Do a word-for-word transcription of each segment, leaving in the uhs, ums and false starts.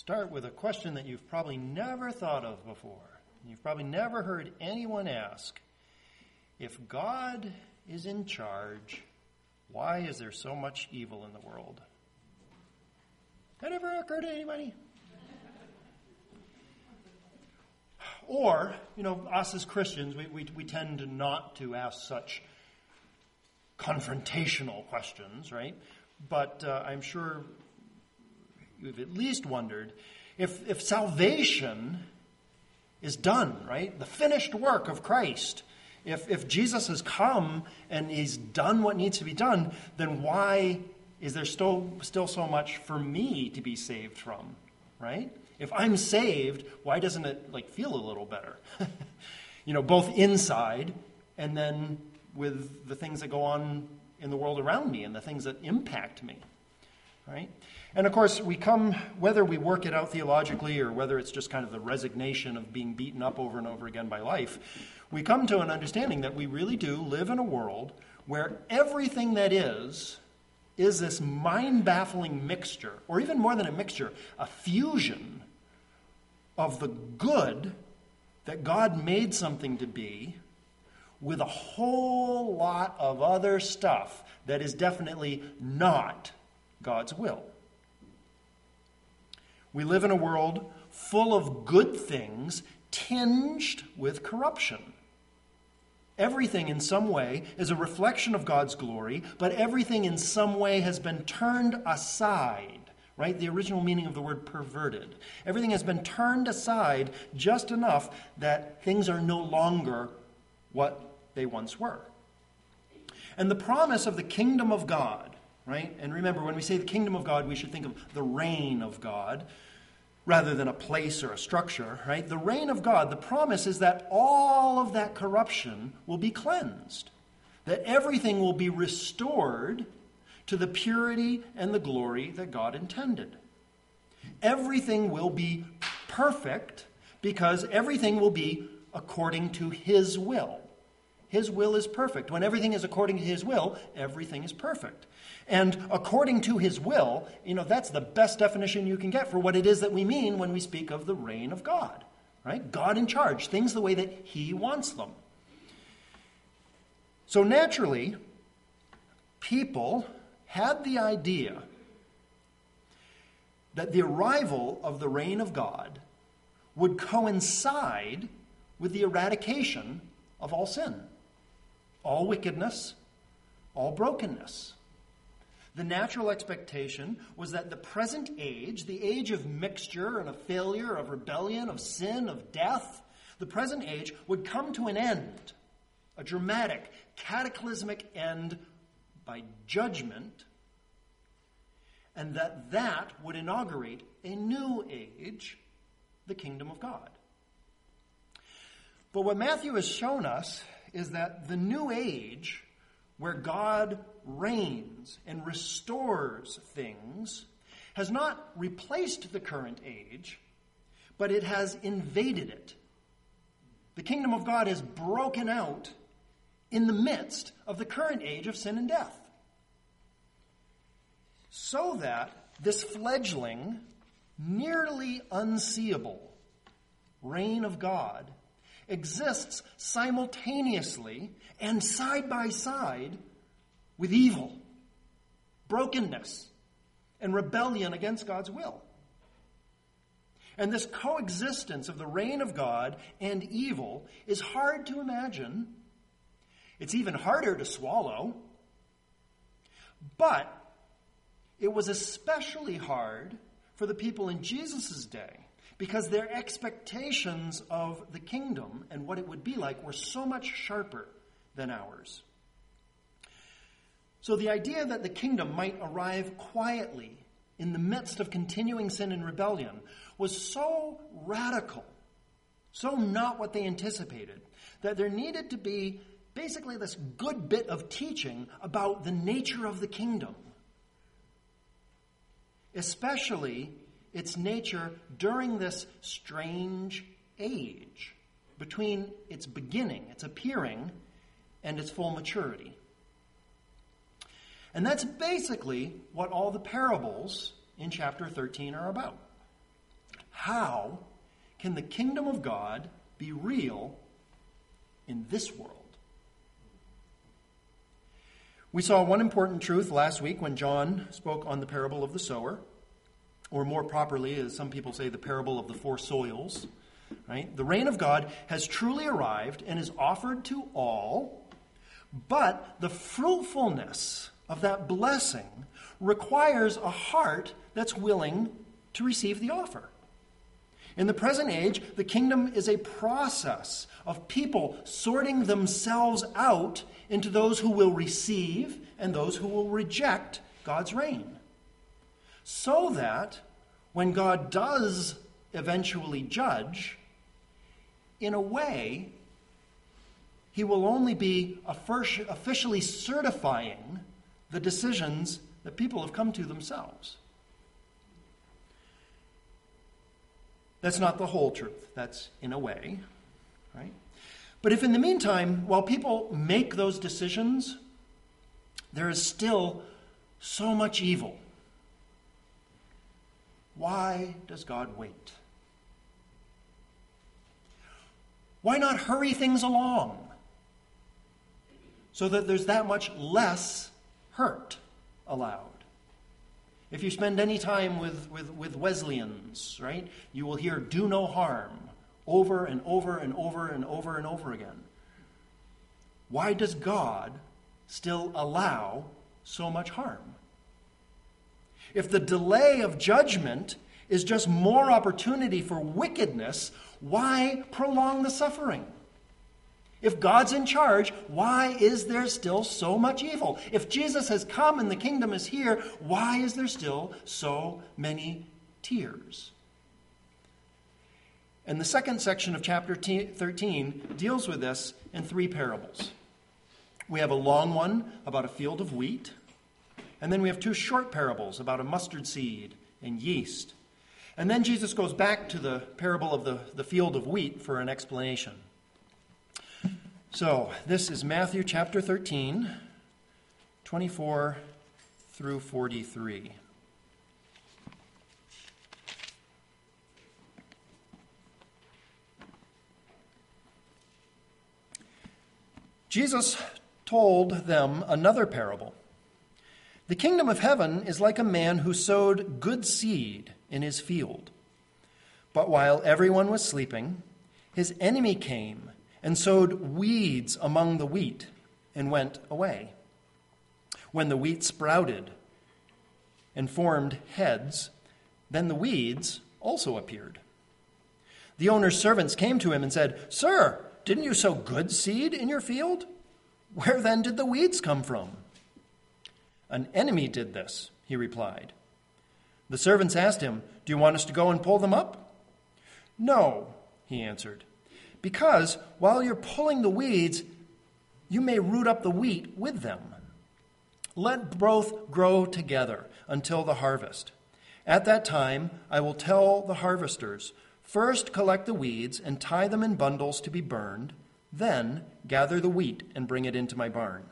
start with a question that you've probably never thought of before. You've probably never heard anyone ask, if God is in charge, why is there so much evil in the world? That ever occurred to anybody? Or, you know, us as Christians, we, we, we tend to not to ask such confrontational questions, right? But uh, I'm sure you've at least wondered if, if salvation is done, right? The finished work of Christ. If, if Jesus has come and he's done what needs to be done, then why is there still, still so much for me to be saved from, right? If I'm saved, why doesn't it like feel a little better? You know, both inside and then with the things that go on in the world around me and the things that impact me, right? And of course, we come, whether we work it out theologically or whether it's just kind of the resignation of being beaten up over and over again by life, we come to an understanding that we really do live in a world where everything that is, is this mind-baffling mixture, or even more than a mixture, a fusion of the good that God made something to be with a whole lot of other stuff that is definitely not God's will. We live in a world full of good things tinged with corruption. Everything in some way is a reflection of God's glory, but everything in some way has been turned aside, right? The original meaning of the word perverted. Everything has been turned aside just enough that things are no longer what they once were. And the promise of the kingdom of God, right? And remember, when we say the kingdom of God, we should think of the reign of God rather than a place or a structure, right? The reign of God, the promise is that all of that corruption will be cleansed, that everything will be restored to the purity and the glory that God intended. Everything will be perfect because everything will be according to His will. His will is perfect. When everything is according to His will, everything is perfect. And according to His will, you know, that's the best definition you can get for what it is that we mean when we speak of the reign of God, right? God in charge, things the way that He wants them. So naturally, people had the idea that the arrival of the reign of God would coincide with the eradication of all sin, all wickedness, all brokenness. The natural expectation was that the present age, the age of mixture and of failure, of rebellion, of sin, of death, the present age would come to an end, a dramatic, cataclysmic end by judgment, and that that would inaugurate a new age, the kingdom of God. But what Matthew has shown us is that the new age, where God reigns and restores things, has not replaced the current age, but it has invaded it. The kingdom of God has broken out in the midst of the current age of sin and death. So that this fledgling, nearly unseeable reign of God exists simultaneously and side by side with evil, brokenness, and rebellion against God's will. And this coexistence of the reign of God and evil is hard to imagine. It's even harder to swallow. But it was especially hard for the people in Jesus' day, because their expectations of the kingdom and what it would be like were so much sharper than ours. So the idea that the kingdom might arrive quietly in the midst of continuing sin and rebellion was so radical, so not what they anticipated, that there needed to be basically this good bit of teaching about the nature of the kingdom, especially its nature during this strange age between its beginning, its appearing, and its full maturity. And that's basically what all the parables in chapter thirteen are about. How can the kingdom of God be real in this world? We saw one important truth last week when John spoke on the parable of the sower, or more properly, as some people say, the parable of the four soils. Right? The reign of God has truly arrived and is offered to all, but the fruitfulness of that blessing requires a heart that's willing to receive the offer. In the present age, the kingdom is a process of people sorting themselves out into those who will receive and those who will reject God's reign. So that when God does eventually judge, in a way, he will only be officially certifying the decisions that people have come to themselves. That's not the whole truth. That's in a way, right? But if in the meantime, while people make those decisions, there is still so much evil, why does God wait? Why not hurry things along so that there's that much less hurt allowed? If you spend any time with, with, with Wesleyans, right, you will hear do no harm over and over and over and over and over again. Why does God still allow so much harm? If the delay of judgment is just more opportunity for wickedness, why prolong the suffering? If God's in charge, why is there still so much evil? If Jesus has come and the kingdom is here, why is there still so many tears? And the second section of chapter thirteen deals with this in three parables. We have a long one about a field of wheat, and then we have two short parables about a mustard seed and yeast. And then Jesus goes back to the parable of the, the field of wheat for an explanation. So, this is Matthew chapter thirteen, twenty-four through forty-three. Jesus told them another parable. The kingdom of heaven is like a man who sowed good seed in his field. But while everyone was sleeping, his enemy came and sowed weeds among the wheat and went away. When the wheat sprouted and formed heads, then the weeds also appeared. The owner's servants came to him and said, "Sir, didn't you sow good seed in your field? Where then did the weeds come from?" "An enemy did this," he replied. The servants asked him, "Do you want us to go and pull them up?" "No," he answered, "because while you're pulling the weeds, you may root up the wheat with them. Let both grow together until the harvest. At that time, I will tell the harvesters, first collect the weeds and tie them in bundles to be burned, then gather the wheat and bring it into my barn."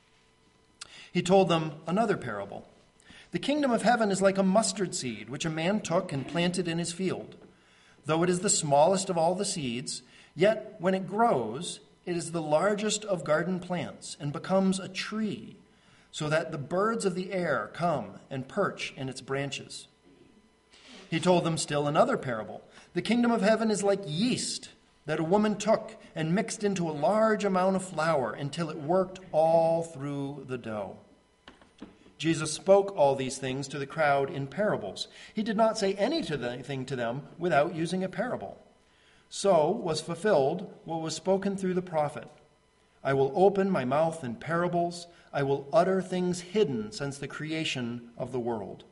He told them another parable. The kingdom of heaven is like a mustard seed, which a man took and planted in his field. Though it is the smallest of all the seeds, yet when it grows, it is the largest of garden plants and becomes a tree, so that the birds of the air come and perch in its branches. He told them still another parable. The kingdom of heaven is like yeast that a woman took and mixed into a large amount of flour until it worked all through the dough. Jesus spoke all these things to the crowd in parables. He did not say anything to them without using a parable. So was fulfilled what was spoken through the prophet. "I will open my mouth in parables. I will utter things hidden since the creation of the world."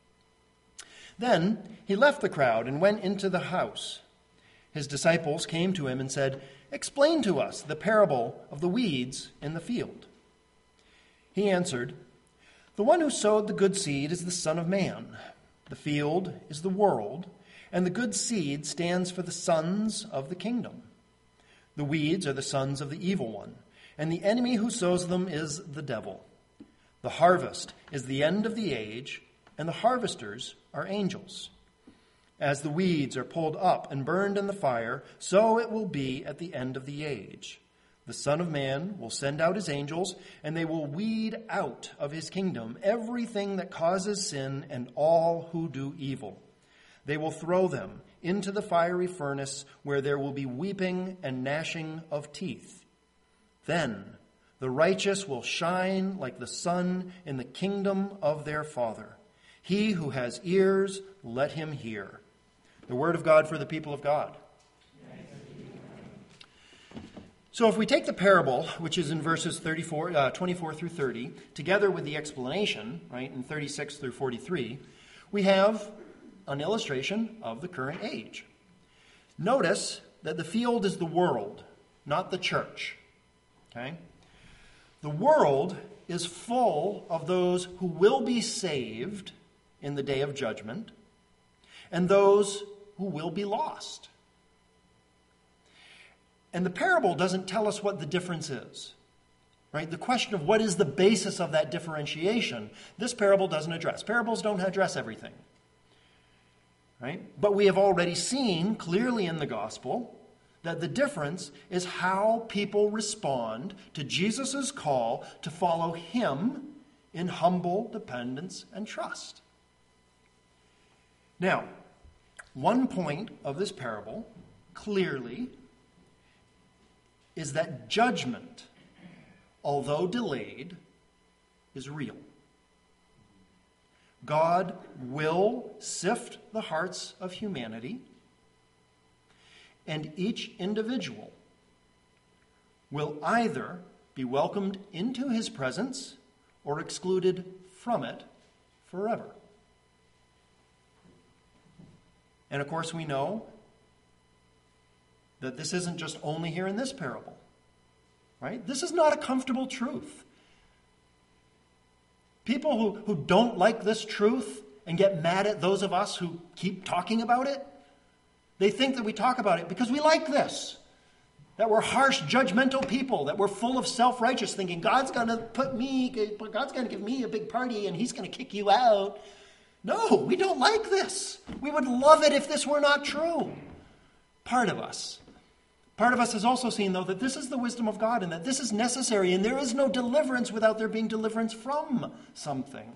Then he left the crowd and went into the house. His disciples came to him and said, "Explain to us the parable of the weeds in the field." He answered, "The one who sowed the good seed is the Son of Man. The field is the world, and the good seed stands for the sons of the kingdom. The weeds are the sons of the evil one, and the enemy who sows them is the devil. The harvest is the end of the age, and the harvesters are angels. As the weeds are pulled up and burned in the fire, so it will be at the end of the age. The Son of Man will send out his angels, and they will weed out of his kingdom everything that causes sin and all who do evil. They will throw them into the fiery furnace, where there will be weeping and gnashing of teeth. Then the righteous will shine like the sun in the kingdom of their Father. He who has ears, let him hear. The word of God for the people of God. So if we take the parable, which is in verses thirty-four, uh, twenty-four through thirty, together with the explanation, right, in thirty-six through forty-three, we have an illustration of the current age. Notice that the field is the world, not the church. Okay? The world is full of those who will be saved in the day of judgment and those who will be lost. And the parable doesn't tell us what the difference is, right? The question of what is the basis of that differentiation, this parable doesn't address. Parables don't address everything, right? But we have already seen clearly in the gospel that the difference is how people respond to Jesus' call to follow him in humble dependence and trust. Now, one point of this parable, clearly, is that judgment, although delayed, is real. God will sift the hearts of humanity, and each individual will either be welcomed into his presence or excluded from it forever. And of course, we know that this isn't just only here in this parable, right? This is not a comfortable truth. People who, who don't like this truth and get mad at those of us who keep talking about it, they think that we talk about it because we like this, that we're harsh, judgmental people, that we're full of self-righteous thinking, God's going to put me, God's going to give me a big party and he's going to kick you out. No, we don't like this. We would love it if this were not true. Part of us. Part of us has also seen, though, that this is the wisdom of God and that this is necessary and there is no deliverance without there being deliverance from something.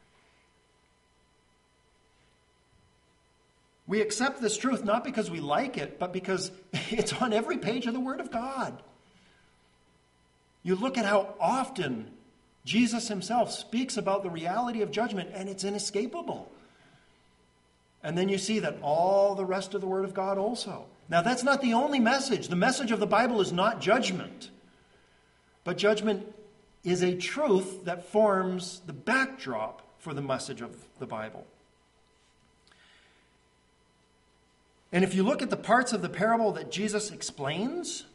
We accept this truth not because we like it, but because it's on every page of the Word of God. You look at how often Jesus himself speaks about the reality of judgment, and it's inescapable. And then you see that all the rest of the Word of God also. Now, that's not the only message. The message of the Bible is not judgment. But judgment is a truth that forms the backdrop for the message of the Bible. And if you look at the parts of the parable that Jesus explains,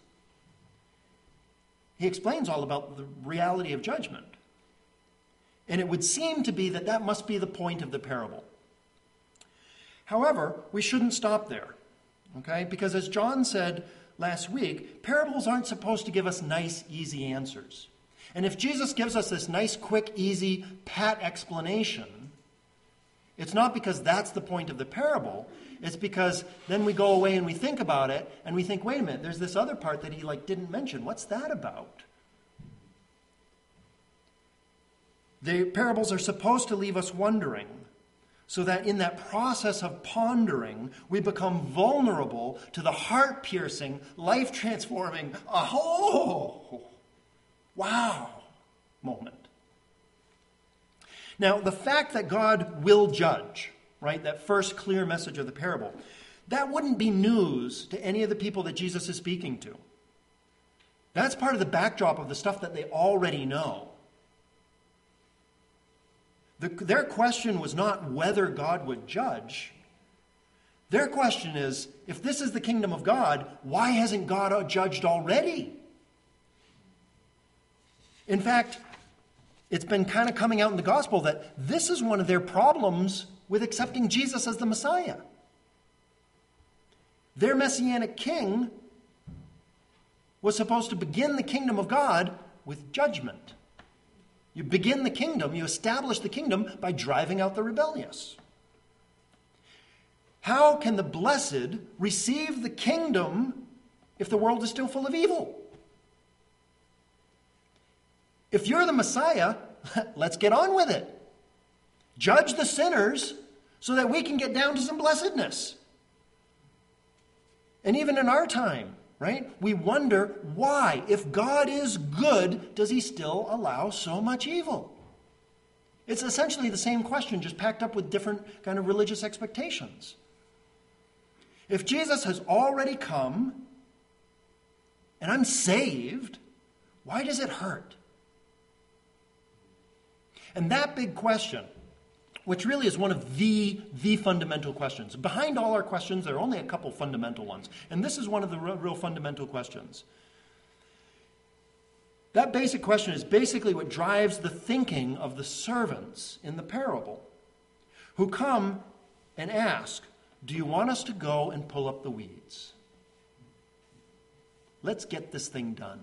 he explains all about the reality of judgment. And it would seem to be that that must be the point of the parable. However, we shouldn't stop there, okay? Because as John said last week, parables aren't supposed to give us nice, easy answers. And if Jesus gives us this nice, quick, easy, pat explanation, it's not because that's the point of the parable. It's because then we go away and we think about it, and we think, wait a minute, there's this other part that he like didn't mention. What's that about? The parables are supposed to leave us wondering, so that in that process of pondering, we become vulnerable to the heart-piercing, life-transforming, oh, wow moment. Now, the fact that God will judge, right, that first clear message of the parable, that wouldn't be news to any of the people that Jesus is speaking to. That's part of the backdrop of the stuff that they already know. The, their question was not whether God would judge. Their question is, if this is the kingdom of God, why hasn't God judged already? In fact, it's been kind of coming out in the gospel that this is one of their problems with accepting Jesus as the Messiah. Their messianic king was supposed to begin the kingdom of God with judgment. You begin the kingdom, you establish the kingdom by driving out the rebellious. How can the blessed receive the kingdom if the world is still full of evil? If you're the Messiah, let's get on with it. Judge the sinners so that we can get down to some blessedness. And even in our time, right, we wonder why, if God is good, does he still allow so much evil? It's essentially the same question, just packed up with different kind of religious expectations. If Jesus has already come and I'm saved, why does it hurt? And that big question, which really is one of the, the fundamental questions. Behind all our questions, there are only a couple fundamental ones. And this is one of the real, real fundamental questions. That basic question is basically what drives the thinking of the servants in the parable, who come and ask, do you want us to go and pull up the weeds? Let's get this thing done.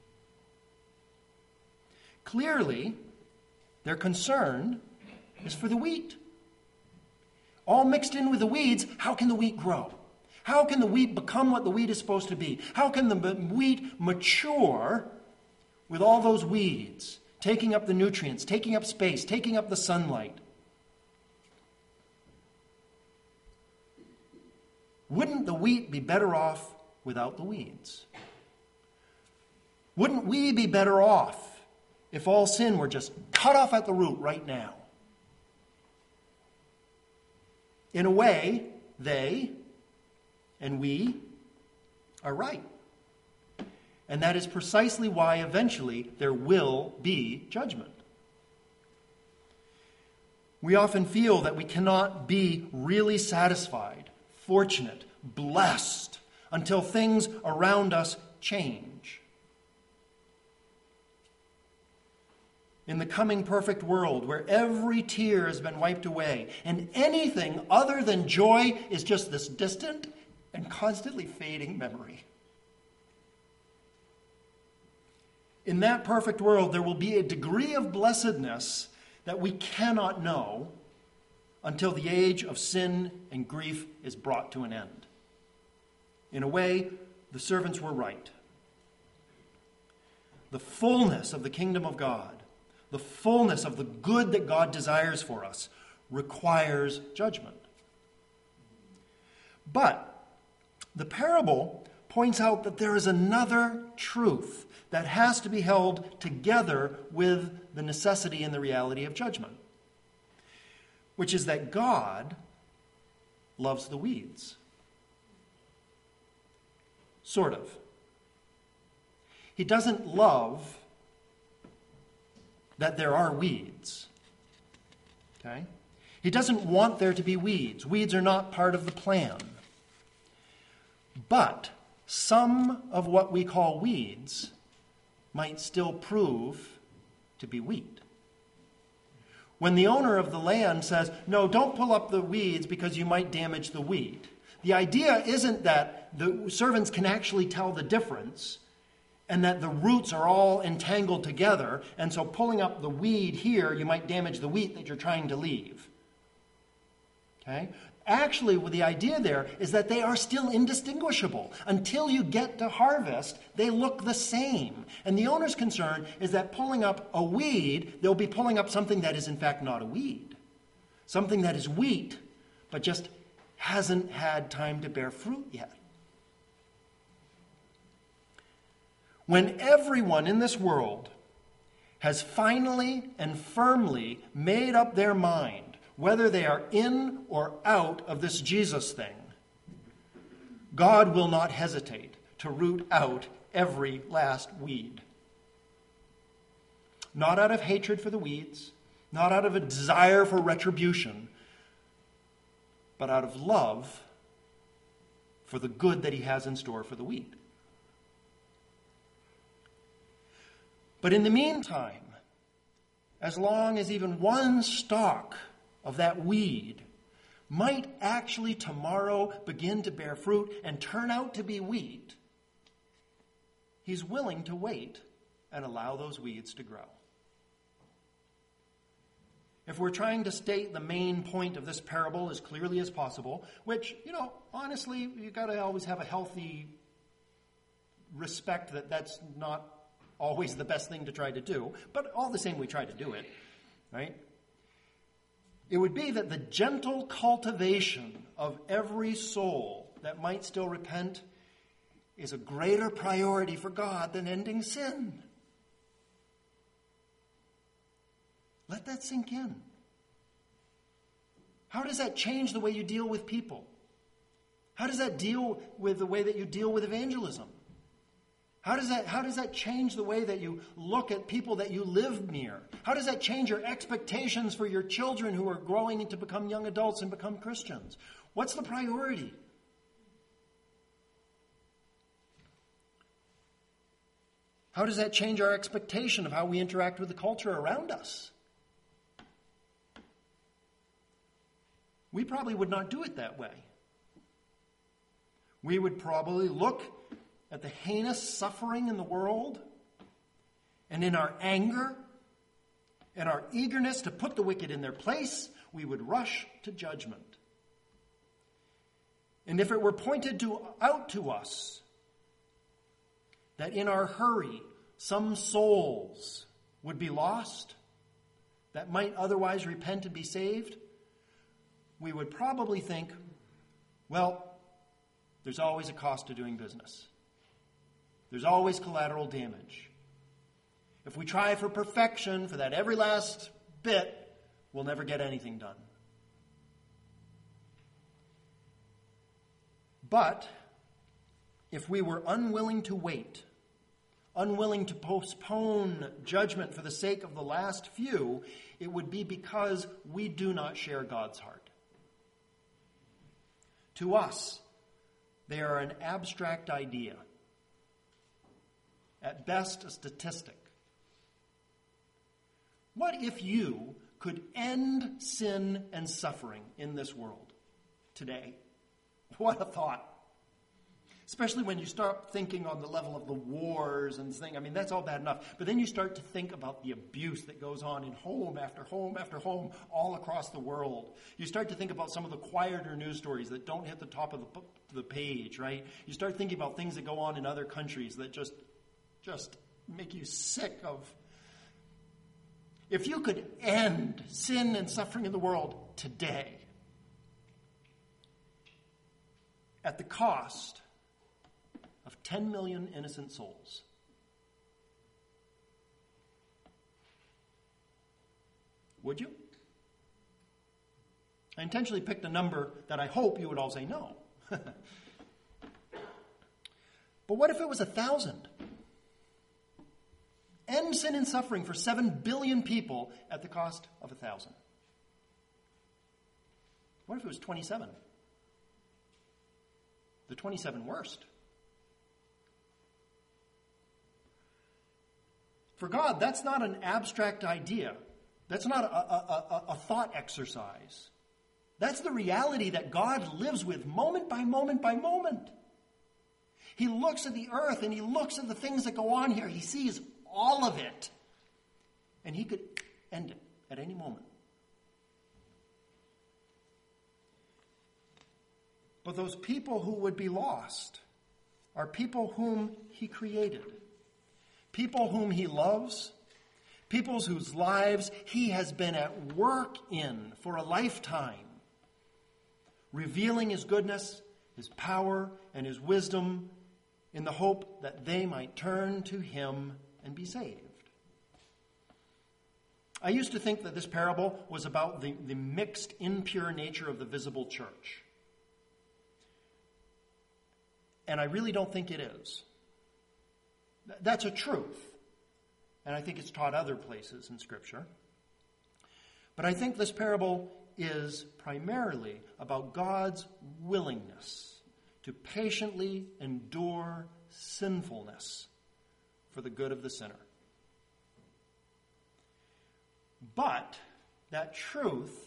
Clearly, their concern is for the wheat. All mixed in with the weeds, how can the wheat grow? How can the wheat become what the wheat is supposed to be? How can the wheat mature with all those weeds, taking up the nutrients, taking up space, taking up the sunlight? Wouldn't the wheat be better off without the weeds? Wouldn't we be better off if all sin were just cut off at the root right now? In a way, they and we are right. And that is precisely why eventually there will be judgment. We often feel that we cannot be really satisfied, fortunate, blessed, until things around us change. In the coming perfect world, where every tear has been wiped away, and anything other than joy is just this distant and constantly fading memory. In that perfect world, there will be a degree of blessedness that we cannot know until the age of sin and grief is brought to an end. In a way, the servants were right. The fullness of the kingdom of God, the fullness of the good that God desires for us, requires judgment. But the parable points out that there is another truth that has to be held together with the necessity and the reality of judgment, which is that God loves the weeds. Sort of. He doesn't love that there are weeds. Okay? He doesn't want there to be weeds. Weeds are not part of the plan. But some of what we call weeds might still prove to be wheat. When the owner of the land says, no, don't pull up the weeds because you might damage the wheat, the idea isn't that the servants can actually tell the difference and that the roots are all entangled together, and so pulling up the weed here, you might damage the wheat that you're trying to leave. Okay? Actually, well, the idea there is that they are still indistinguishable. Until you get to harvest, they look the same. And the owner's concern is that pulling up a weed, they'll be pulling up something that is in fact not a weed. Something that is wheat, but just hasn't had time to bear fruit yet. When everyone in this world has finally and firmly made up their mind whether they are in or out of this Jesus thing, God will not hesitate to root out every last weed. Not out of hatred for the weeds, not out of a desire for retribution, but out of love for the good that he has in store for the wheat. But in the meantime, as long as even one stalk of that weed might actually tomorrow begin to bear fruit and turn out to be wheat, he's willing to wait and allow those weeds to grow. if we're trying to state the main point of this parable as clearly as possible, which, you know, honestly, you've got to always have a healthy respect that that's not always the best thing to try to do, but all the same we try to do it, right? It would be that the gentle cultivation of every soul that might still repent is a greater priority for God than ending sin. Let that sink in. How does that change the way you deal with people? How does that deal with the way that you deal with evangelism? How does that, how does that change the way that you look at people that you live near? How does that change your expectations for your children who are growing to become young adults and become Christians? What's the priority? How does that change our expectation of how we interact with the culture around us? We probably would not do it that way. We would probably look at the heinous suffering in the world, and in our anger and our eagerness to put the wicked in their place, we would rush to judgment. And if it were pointed to, out to us that in our hurry some souls would be lost that might otherwise repent and be saved, we would probably think, well, there's always a cost to doing business. There's always collateral damage. If we try for perfection, for that every last bit, we'll never get anything done. But if we were unwilling to wait, unwilling to postpone judgment for the sake of the last few, it would be because we do not share God's heart. To us, they are an abstract idea. At best, a statistic. What if you could end sin and suffering in this world today? What a thought. Especially when you start thinking on the level of the wars and things. I mean, that's all bad enough. But then you start to think about the abuse that goes on in home after home after home all across the world. You start to think about some of the quieter news stories that don't hit the top of the, the page, right? You start thinking about things that go on in other countries that just, just make you sick of. If you could end sin and suffering in the world today, at the cost of ten million innocent souls, would you? I intentionally picked a number that I hope you would all say no. But what if it was a thousand? End sin and suffering for seven billion people at the cost of a thousand. What if it was twenty-seven? The twenty-seven worst. For God, that's not an abstract idea. That's not a, a, a, a thought exercise. That's the reality that God lives with moment by moment by moment. He looks at the earth and he looks at the things that go on here. He sees all of it. And he could end it at any moment. But those people who would be lost are people whom he created. People whom he loves. People whose lives he has been at work in for a lifetime. Revealing his goodness, his power, and his wisdom in the hope that they might turn to him and be saved. I used to think that this parable was about the, the mixed, impure nature of the visible church. And I really don't think it is. That's a truth. And I think it's taught other places in Scripture. But I think this parable is primarily about God's willingness to patiently endure sinfulness for the good of the sinner. But that truth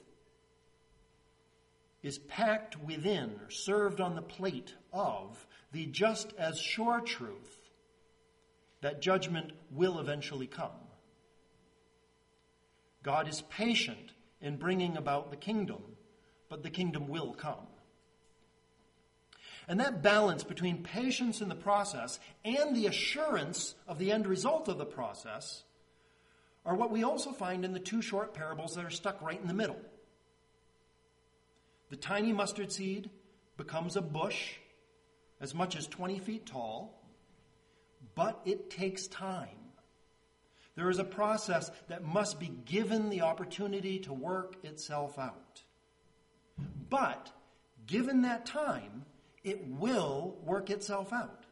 is packed within or served on the plate of the just as sure truth that judgment will eventually come. God is patient in bringing about the kingdom, but the kingdom will come. And that balance between patience in the process and the assurance of the end result of the process are what we also find in the two short parables that are stuck right in the middle. The tiny mustard seed becomes a bush as much as twenty feet tall, but it takes time. There is a process that must be given the opportunity to work itself out. But given that time, it will work itself out.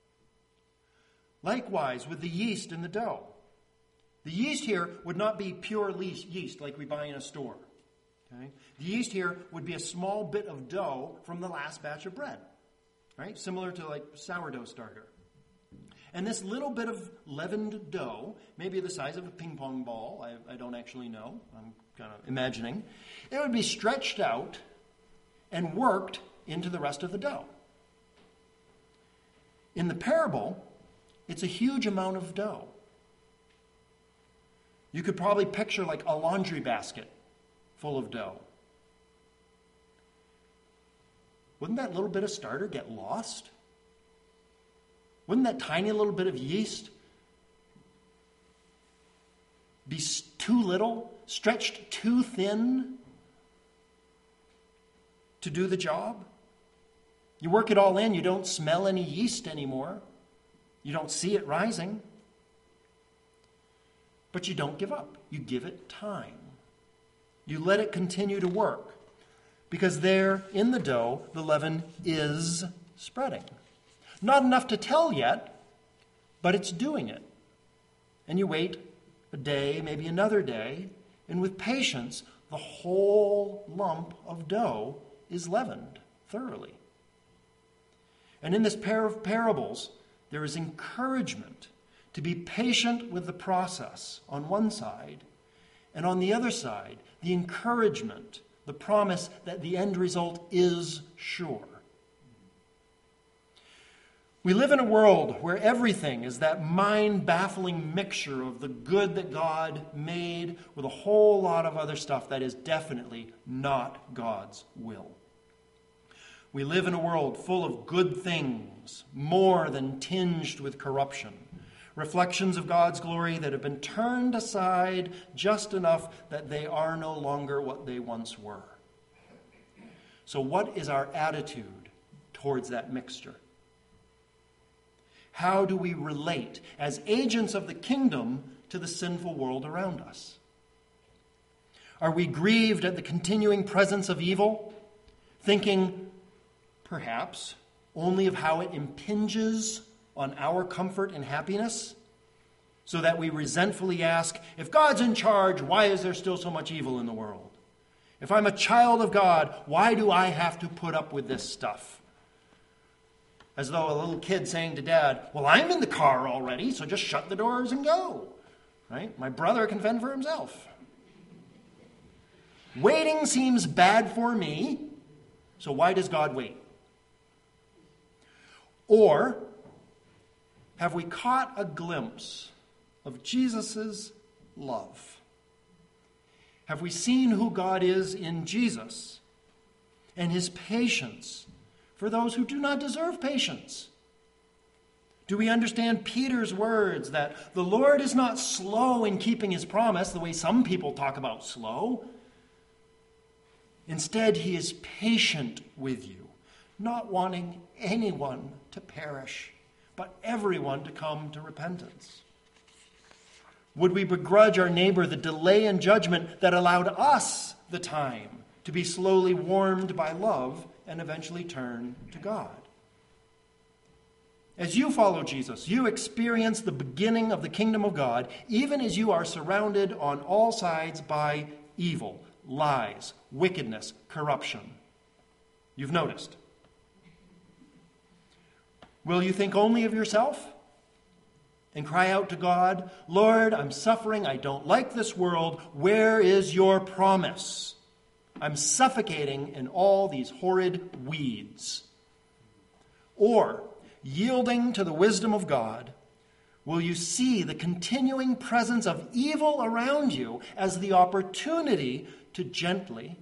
Likewise with the yeast in the dough. The yeast here would not be pure yeast like we buy in a store. Okay? The yeast here would be a small bit of dough from the last batch of bread, right? Similar to like sourdough starter. And this little bit of leavened dough, maybe the size of a ping pong ball, I, I don't actually know, I'm kind of imagining, it would be stretched out and worked into the rest of the dough. In the parable, it's a huge amount of dough. You could probably picture like a laundry basket full of dough. Wouldn't that little bit of starter get lost? Wouldn't that tiny little bit of yeast be too little, stretched too thin to do the job? You work it all in, you don't smell any yeast anymore. You don't see it rising. But you don't give up. You give it time. You let it continue to work. Because there, in the dough, the leaven is spreading. Not enough to tell yet, but it's doing it. And you wait a day, maybe another day, and with patience, the whole lump of dough is leavened thoroughly. And in this pair of parables, there is encouragement to be patient with the process on one side, and on the other side, the encouragement, the promise that the end result is sure. We live in a world where everything is that mind-baffling mixture of the good that God made with a whole lot of other stuff that is definitely not God's will. We live in a world full of good things, more than tinged with corruption. Reflections of God's glory that have been turned aside just enough that they are no longer what they once were. So what is our attitude towards that mixture? How do we relate as agents of the kingdom to the sinful world around us? Are we grieved at the continuing presence of evil, thinking, perhaps, only of how it impinges on our comfort and happiness, so that we resentfully ask, if God's in charge, why is there still so much evil in the world? If I'm a child of God, why do I have to put up with this stuff? As though a little kid saying to dad, well, I'm in the car already, so just shut the doors and go. Right? My brother can fend for himself. Waiting seems bad for me, so why does God wait? Or have we caught a glimpse of Jesus' love? Have we seen who God is in Jesus and his patience for those who do not deserve patience? Do we understand Peter's words that the Lord is not slow in keeping his promise, the way some people talk about slow? Instead, he is patient with you, not wanting anyone to perish, but everyone to come to repentance. Would we begrudge our neighbor the delay in judgment that allowed us the time to be slowly warmed by love and eventually turn to God? As you follow Jesus, you experience the beginning of the kingdom of God, even as you are surrounded on all sides by evil, lies, wickedness, corruption. You've noticed. Will you think only of yourself and cry out to God, Lord, I'm suffering, I don't like this world, where is your promise? I'm suffocating in all these horrid weeds. Or, yielding to the wisdom of God, will you see the continuing presence of evil around you as the opportunity to gently,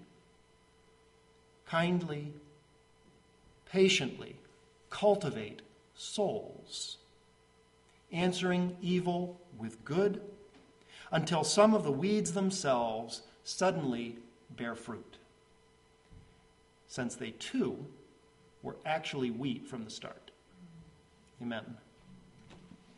kindly, patiently cultivate souls, answering evil with good until some of the weeds themselves suddenly bear fruit, since they too were actually wheat from the start. Amen.